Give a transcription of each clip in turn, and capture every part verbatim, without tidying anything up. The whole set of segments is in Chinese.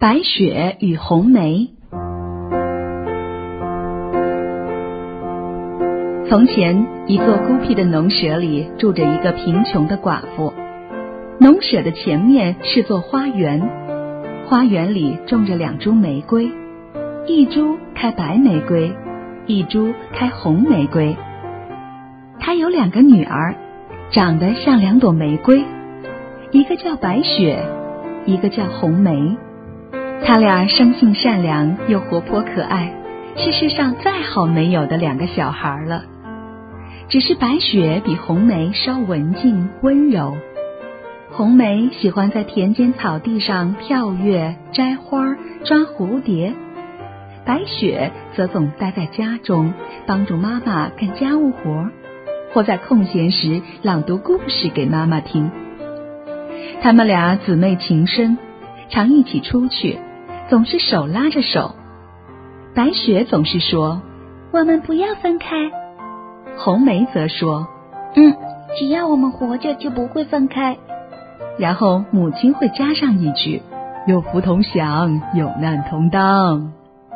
白雪与红梅。从前，一座孤僻的农舍里住着一个贫穷的寡妇。农舍的前面是座花园，花园里种着两株玫瑰，一株开白玫瑰，一株开红玫瑰。她有两个女儿，长得像两朵玫瑰，一个叫白雪，一个叫红梅。他俩生性善良又活泼可爱，是世上再好没有的两个小孩了。只是白雪比红梅稍文静温柔。红梅喜欢在田间草地上跳跃、摘花、抓蝴蝶，白雪则总待在家中，帮助妈妈干家务活，或在空闲时朗读故事给妈妈听。她们俩姊妹情深，常一起出去，总是手拉着手。白雪总是说：“我们不要分开。”红梅则说：“ 嗯，只要我们活着就不会分开。” 然后母亲会加上一句：“有福同享，有难同当。”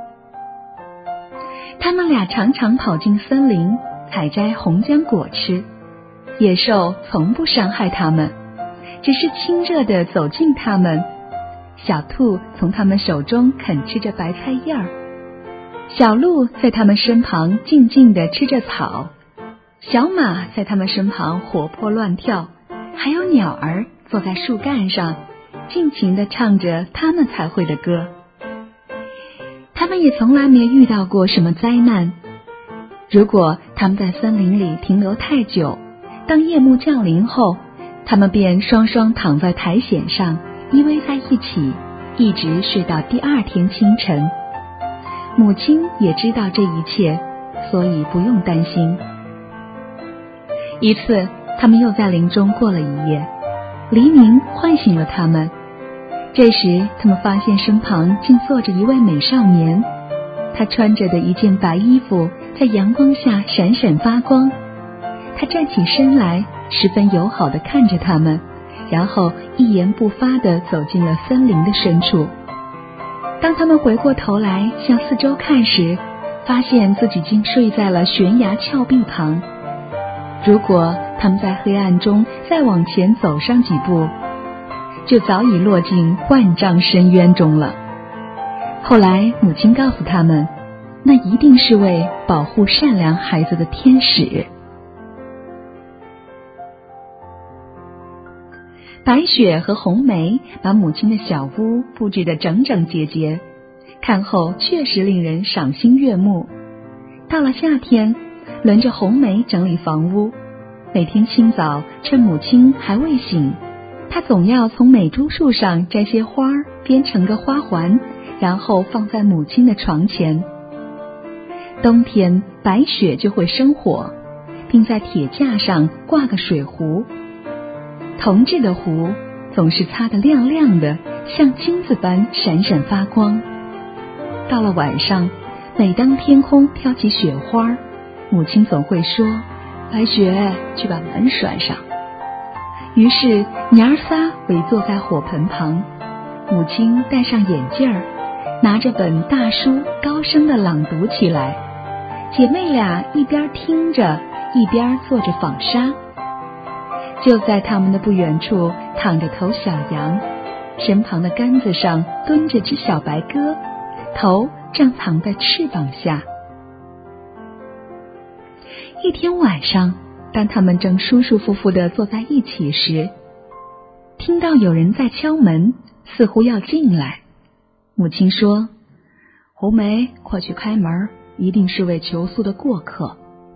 他们俩常常跑进森林，采摘红浆果吃。野兽从不伤害他们，只是亲热地走近他们。小兔从他们手中啃吃着白菜叶儿，小鹿在他们身旁静静地吃着草，小马在他们身旁活泼乱跳，还有鸟儿坐在树干上，尽情地唱着他们才会的歌。他们也从来没遇到过什么灾难。如果他们在森林里停留太久，当夜幕降临后，他们便双双躺在苔藓上，依偎在一起，一直睡到第二天清晨。母亲也知道这一切，所以不用担心。一次，他们又在林中过了一夜，黎明唤醒了他们。这时，他们发现身旁竟坐着一位美少年，他穿着的一件白衣服在阳光下闪闪发光。他站起身来，十分友好地看着他们，然后一言不发地走进了森林的深处。当他们回过头来向四周看时，发现自己竟睡在了悬崖峭壁旁。如果他们在黑暗中再往前走上几步，就早已落进万丈深渊中了。后来母亲告诉他们，那一定是位保护善良孩子的天使。白雪和红梅把母亲的小屋布置得整整洁洁，看后确实令人赏心悦目。到了夏天，轮着红梅整理房屋。每天清早，趁母亲还未醒，她总要从美珠树上摘些花儿，编成个花环，然后放在母亲的床前。冬天，白雪就会生火，并在铁架上挂个水壶。铜制的壶总是擦得亮亮的，像金子般闪闪发光。到了晚上，每当天空飘起雪花，母亲总会说：“白雪，去把门拴上。”于是娘儿仨围坐在火盆旁，母亲戴上眼镜儿，拿着本大书高声地朗读起来。姐妹俩一边听着，一边做着纺纱。就在他们的不远处躺着头小羊，身旁的杆子上蹲着只小白鸽，头正藏在翅膀下。一天晚上，当他们正舒舒服服地坐在一起时，听到有人在敲门，似乎要进来。母亲说：“红梅，快去开门，一定是位求宿的过客。”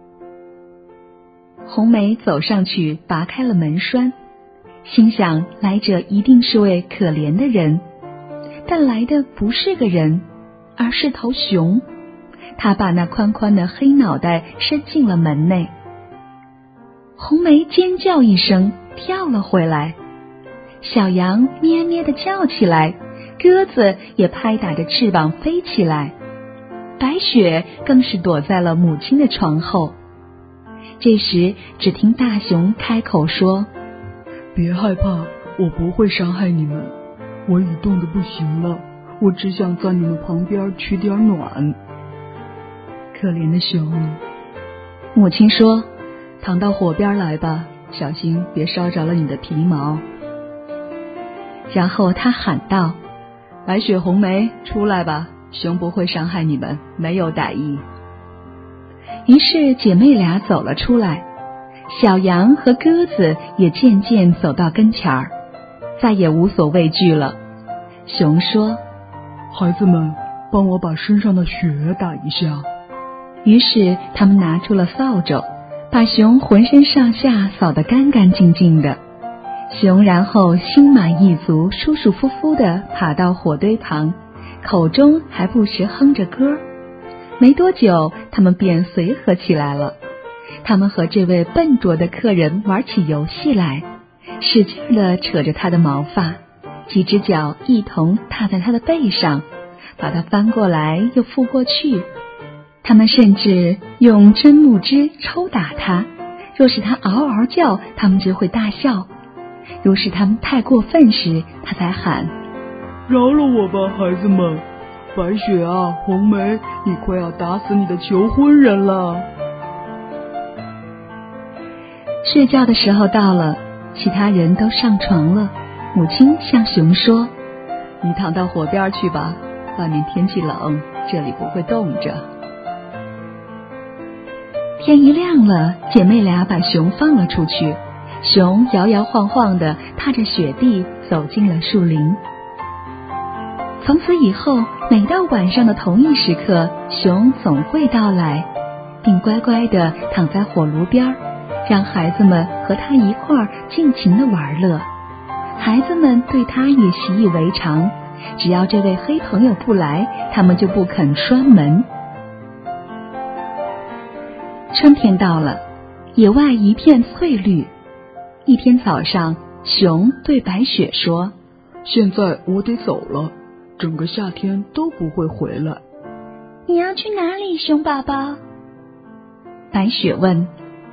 红梅走上去拔开了门栓，心想来者一定是位可怜的人，但来的不是个人，而是头熊。他把那宽宽的黑脑袋伸进了门内。红梅尖叫一声，跳了回来。小羊咩咩地叫起来，鸽子也拍打着翅膀飞起来。白雪更是躲在了母亲的床后。这时，只听大熊开口说：“ 别害怕，我不会伤害你们，我已冻得不行了， 我只想在你们旁边取点暖。 可怜的熊，母亲说，躺到火边来吧，小心别烧着了你的皮毛。然后他喊道，白雪红梅，出来吧，熊不会伤害你们，没有歹意。于是姐妹俩走了出来，小羊和鸽子也渐渐走到跟前儿，再也无所畏惧了。熊说， 孩子们，帮我把身上的雪打一下。 于是他们拿出了扫帚，把熊浑身上下扫得干干净净的。熊然后心满意足，舒舒服服地爬到火堆旁，口中还不时哼着歌。没多久，他们便随和起来了。他们和这位笨拙的客人玩起游戏来，使劲地扯着他的毛发，几只脚一同踏在他的背上，把他翻过来又覆过去。他们甚至用针木枝抽打他，若是他嗷嗷叫，他们就会大笑；如是他们太过分时，他才喊， 饶了我吧，孩子们！白雪啊，红梅，你快要打死你的求婚人了。 睡觉的时候到了，其他人都上床了。母亲向熊说，你躺到火边去吧，外面天气冷，这里不会冻着。天一亮了，姐妹俩把熊放了出去，熊摇摇晃晃地踏着雪地走进了树林。从此以后，每到晚上的同一时刻，熊总会到来，并乖乖地躺在火炉边，让孩子们和他一块儿尽情地玩乐。孩子们对他也习以为常，只要这位黑朋友不来，他们就不肯拴门。春天到了，野外一片翠绿。一天早上，熊对白雪说， 现在我得走了，整个夏天都不会回来。 你要去哪里，熊宝宝？ 白雪问。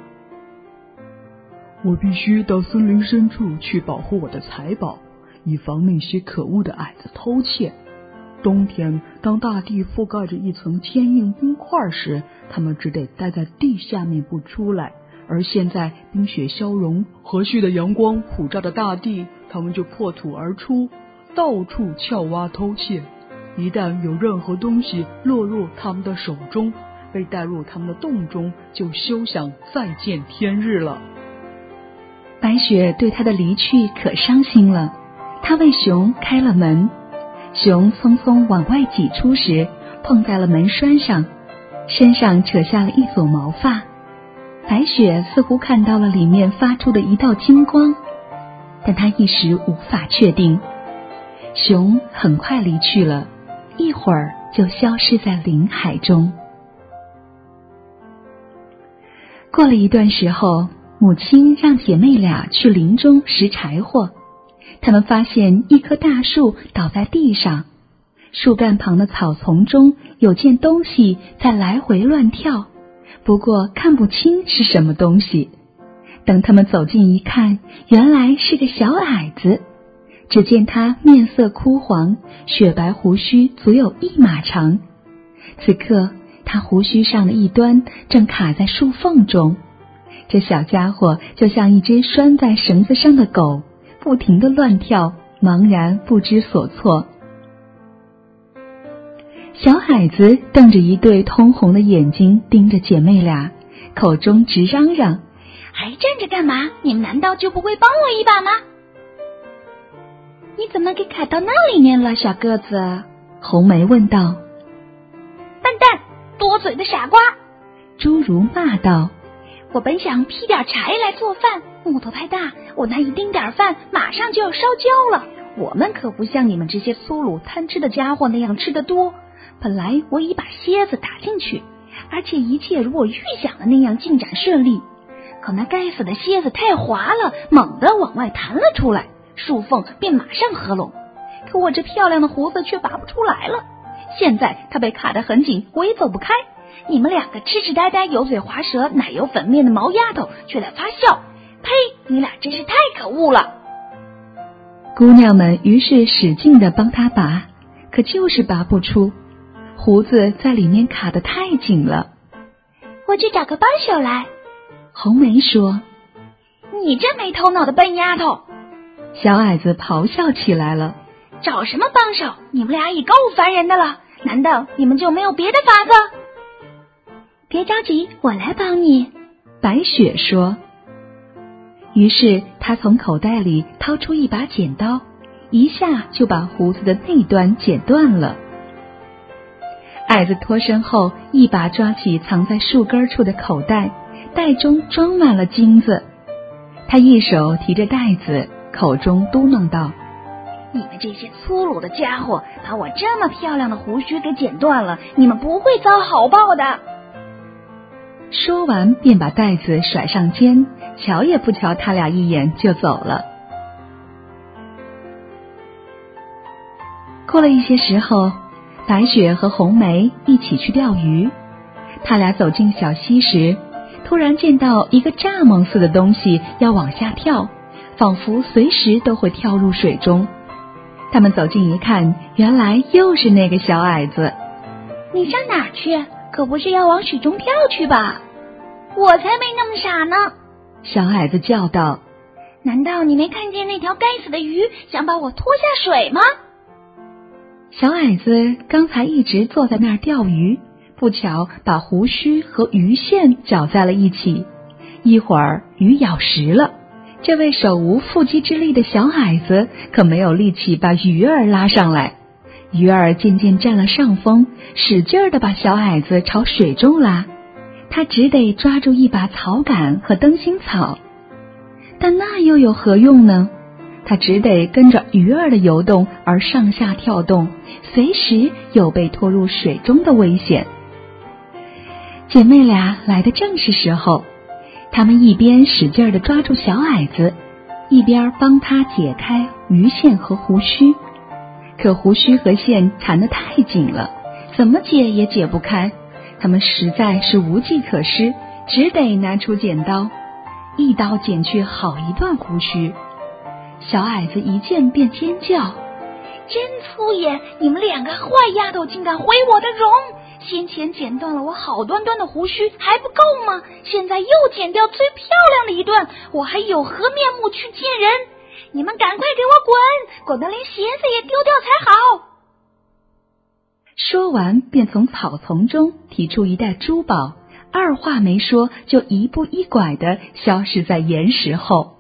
我必须到森林深处去保护我的财宝，以防那些可恶的矮子偷窃。冬天，当大地覆盖着一层坚硬冰块时，他们只得待在地下面不出来。而现在冰雪消融，和煦的阳光普照着大地，他们就破土而出，到处撬挖偷窃。一旦有任何东西落入他们的手中，被带入他们的洞中，就休想再见天日了。 白雪对他的离去可伤心了，他为熊开了门。熊匆匆往外挤出时，碰在了门栓上，身上扯下了一撮毛发。白雪似乎看到了里面发出的一道金光，但她一时无法确定。熊很快离去了，一会儿就消失在林海中。过了一段时候，母亲让姐妹俩去林中拾柴火。他们发现一棵大树倒在地上，树干旁的草丛中有件东西在来回乱跳，不过看不清是什么东西。等他们走近一看，原来是个小矮子。只见他面色枯黄，雪白胡须足有一码长。此刻他胡须上的一端正卡在树缝中，这小家伙就像一只拴在绳子上的狗，不停地乱跳，茫然不知所措。小矮子瞪着一对通红的眼睛盯着姐妹俩，口中直嚷嚷， 还站着干嘛？你们难道就不会帮我一把吗？你怎么给卡到那里面了，小个子？ 红梅问道。 笨蛋，多嘴的傻瓜！ 侏儒骂道。 我本想劈点柴来做饭，木头太大，我那一丁点饭马上就要烧焦了。我们可不像你们这些粗鲁贪吃的家伙那样吃得多。本来我已把蝎子打进去，而且一切如我预想的那样进展顺利，可那该死的蝎子太滑了，猛地往外弹了出来，树缝便马上合拢。可我这漂亮的胡子却拔不出来了，现在它被卡得很紧，我也走不开。你们两个痴痴呆呆、油嘴滑舌、奶油粉面的毛丫头却在发笑，呸！你俩真是太可恶了。 姑娘们于是使劲地帮他拔， 可就是拔不出，胡子在里面卡得太紧了。 我去找个帮手来。 红梅说。 你这没头脑的笨丫头！ 小矮子咆哮起来了。 找什么帮手？你们俩也够烦人的了，难道你们就没有别的法子？别着急，我来帮你。 白雪说。于是她从口袋里掏出一把剪刀，一下就把胡子的那端剪断了。矮子脱身后，一把抓起藏在树根处的口袋，袋中装满了金子。他一手提着袋子，口中嘟囔道： 你们这些粗鲁的家伙，把我这么漂亮的胡须给剪断了，你们不会遭好报的。 说完便把袋子甩上肩，瞧也不瞧他俩一眼就走了。过了一些时候，白雪和红梅一起去钓鱼。他俩走进小溪时，突然见到一个蚱蜢似的东西要往下跳，仿佛随时都会跳入水中。他们走近一看，原来又是那个小矮子。 你上哪去？可不是要往水中跳去吧？我才没那么傻呢！ 小矮子叫道。 难道你没看见那条该死的鱼想把我拖下水吗？ 小矮子刚才一直坐在那儿钓鱼，不巧把胡须和鱼线搅在了一起，一会儿鱼咬实了，这位手无缚鸡之力的小矮子可没有力气把鱼儿拉上来。鱼儿渐渐占了上风，使劲儿地把小矮子朝水中拉，他只得抓住一把草杆和灯芯草，但那又有何用呢？他只得跟着鱼儿的游动而上下跳动，随时有被拖入水中的危险。姐妹俩来的正是时候，她们一边使劲地抓住小矮子，一边帮他解开鱼线和胡须。可胡须和线缠得太紧了，怎么解也解不开，他们实在是无计可施，只得拿出剪刀，一刀剪去好一段胡须。小矮子一见便尖叫： 真粗野！你们两个坏丫头竟敢毁我的容！先前剪断了我好端端的胡须还不够吗？现在又剪掉最漂亮的一段，我还有何面目去见人？你们赶快给我滚，滚得连鞋子也丢掉才好！ 说完便从草丛中提出一袋珠宝，二话没说就一步一拐地消失在岩石后。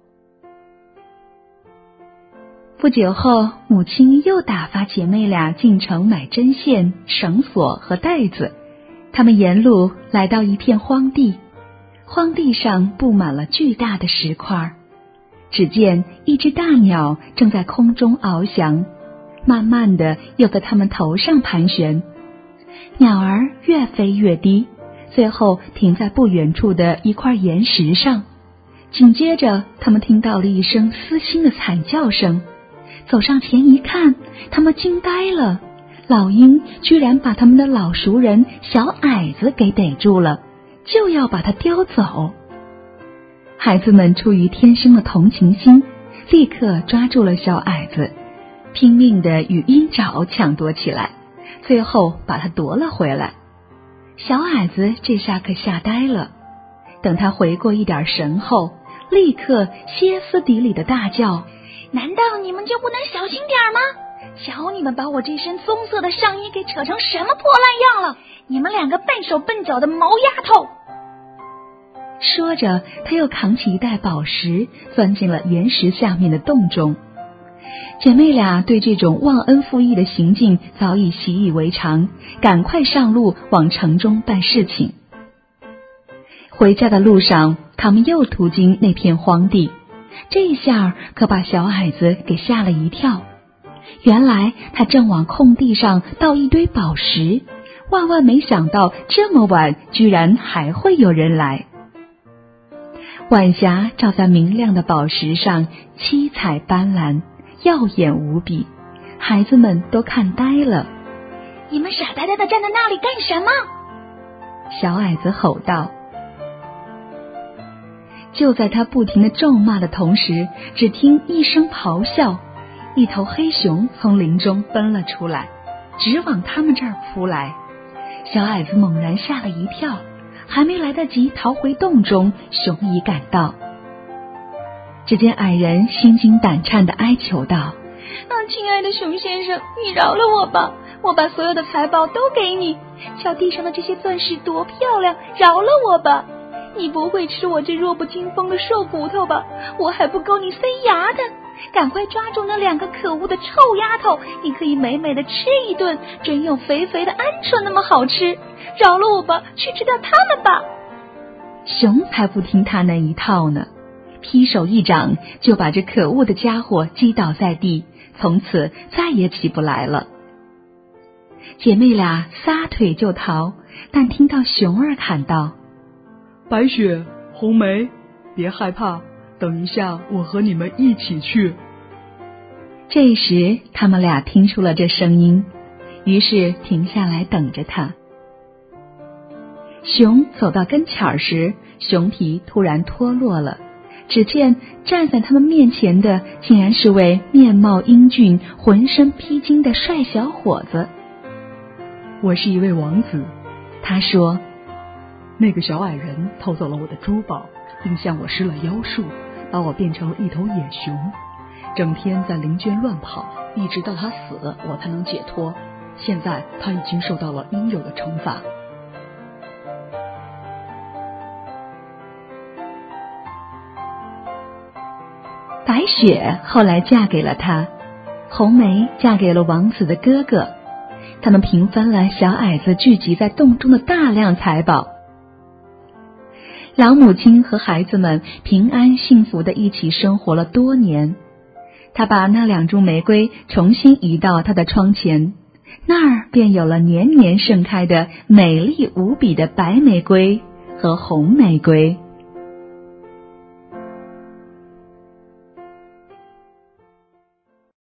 不久后，母亲又打发姐妹俩进城买针线、绳索和带子。他们沿路来到一片荒地，荒地上布满了巨大的石块。只见一只大鸟正在空中翱翔，慢慢的又在他们头上盘旋。鸟儿越飞越低，最后停在不远处的一块岩石上。紧接着，他们听到了一声撕心的惨叫声。走上前一看，他们惊呆了，老鹰居然把他们的老熟人小矮子给逮住了，就要把他叼走。孩子们出于天生的同情心，立刻抓住了小矮子，拼命地与鹰爪抢夺起来，最后把他夺了回来。小矮子这下可吓呆了，等他回过一点神后，立刻歇斯底里的大叫： 难道你们就不能小心点吗？瞧你们把我这身棕色的上衣给扯成什么破烂样了！你们两个笨手笨脚的毛丫头！ 说着，他又扛起一袋宝石，钻进了岩石下面的洞中。姐妹俩对这种忘恩负义的行径早已习以为常，赶快上路往城中办事情。回家的路上，他们又途经那片荒地，这下可把小矮子给吓了一跳。原来他正往空地上倒一堆宝石，万万没想到这么晚居然还会有人来。晚霞照在明亮的宝石上，七彩斑斓，耀眼无比，孩子们都看呆了。 你们傻呆呆的站在那里干什么？ 小矮子吼道。就在他不停地咒骂的同时，只听一声咆哮， 一头黑熊从林中奔了出来，直往他们这儿扑来。小矮子猛然吓了一跳，还没来得及逃回洞中，熊已赶到。只见矮人心惊胆颤地哀求道： 啊，亲爱的熊先生，你饶了我吧，我把所有的财宝都给你，瞧地上的这些钻石多漂亮，饶了我吧。你不会吃我这弱不禁风的瘦骨头吧？我还不够你塞牙的，赶快抓住那两个可恶的臭丫头，你可以美美的吃一顿，真有肥肥的鹌鹑那么好吃，饶了我吧，去吃掉他们吧。 熊才不听他那一套呢，劈手一掌就把这可恶的家伙击倒在地，从此再也起不来了。姐妹俩撒腿就逃，但听到熊儿喊道： 白雪、红梅，别害怕，等一下我和你们一起去。 这时他们俩听出了这声音，于是停下来等着他。熊走到跟前时，熊皮突然脱落了，只见站在他们面前的竟然是位面貌英俊、浑身披金的帅小伙子。 我是一位王子， 他说， 那个小矮人偷走了我的珠宝，并向我施了妖术，把我变成了一头野熊，整天在林间乱跑，一直到他死了我才能解脱。现在他已经受到了应有的惩罚。 白雪后来嫁给了他，红梅嫁给了王子的哥哥，他们平分了小矮子聚集在洞中的大量财宝。老母亲和孩子们平安幸福地一起生活了多年。她把那两株玫瑰重新移到她的窗前，那儿便有了年年盛开的美丽无比的白玫瑰和红玫瑰。